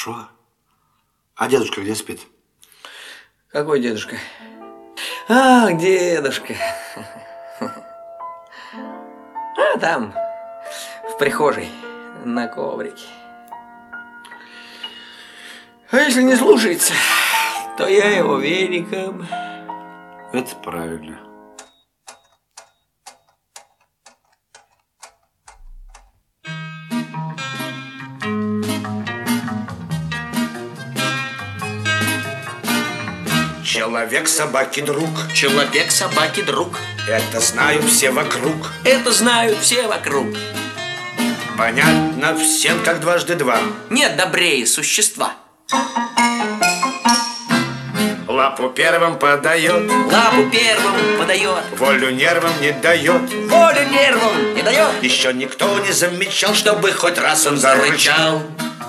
Хорошо. А дедушка где спит? Какой дедушка? Ах, дедушка. А там, в прихожей, на коврике. А если не слушается, то я его веником. Это правильно. Человек собаки друг. Человек собаки друг. Это знают все вокруг. Это знают все вокруг. Понятно всем, как дважды два. Нет добрее существа. Лапу первым подает. Лапу первым подает. Волю нервам не дает. Волю нервам не дает. Еще никто не замечал, чтобы хоть раз он зарычал.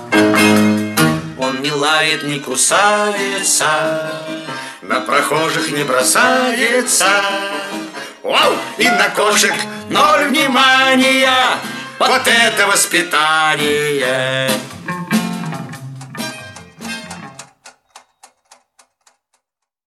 Он не лает, не Кусается, на прохожих не бросается. Вау! И на кошек ноль внимания. Вот это воспитание!